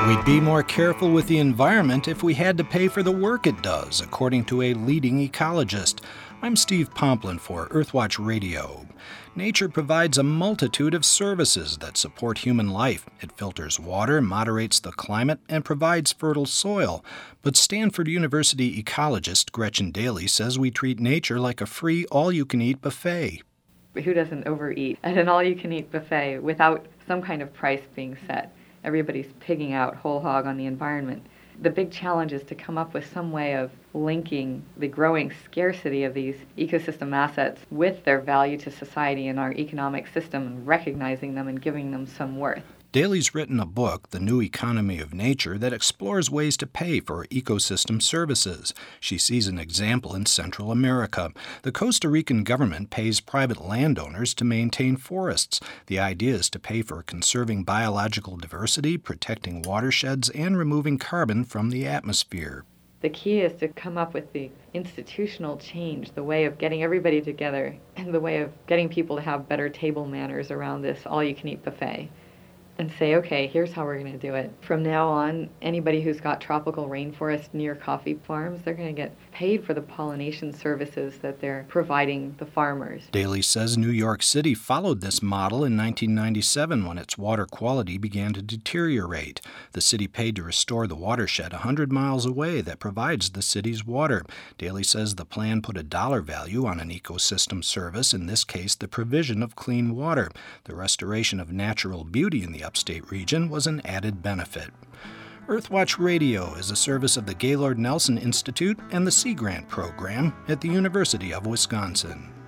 We'd be more careful with the environment if we had to pay for the work it does, according to a leading ecologist. I'm Steve Pomplin for Earthwatch Radio. Nature provides a multitude of services that support human life. It filters water, moderates the climate, and provides fertile soil. But Stanford University ecologist Gretchen Daily says we treat nature like a free, all-you-can-eat buffet. Who doesn't overeat at an all-you-can-eat buffet without some kind of price being set? Everybody's pigging out whole hog on the environment. The big challenge is to come up with some way of linking the growing scarcity of these ecosystem assets with their value to society and our economic system, and recognizing them and giving them some worth. Daly's written a book, The New Economy of Nature, that explores ways to pay for ecosystem services. She sees an example in Central America. The Costa Rican government pays private landowners to maintain forests. The idea is to pay for conserving biological diversity, protecting watersheds, and removing carbon from the atmosphere. The key is to come up with the institutional change, the way of getting everybody together, and the way of getting people to have better table manners around this all-you-can-eat buffet. And say, okay, here's how we're going to do it. From now on, anybody who's got tropical rainforest near coffee farms, they're going to get paid for the pollination services that they're providing the farmers. Daly says New York City followed this model in 1997 when its water quality began to deteriorate. The city paid to restore the watershed 100 miles away that provides the city's water. Daly says the plan put a dollar value on an ecosystem service, in this case the provision of clean water. The restoration of natural beauty in the upstate region was an added benefit. Earthwatch Radio is a service of the Gaylord Nelson Institute and the Sea Grant Program at the University of Wisconsin.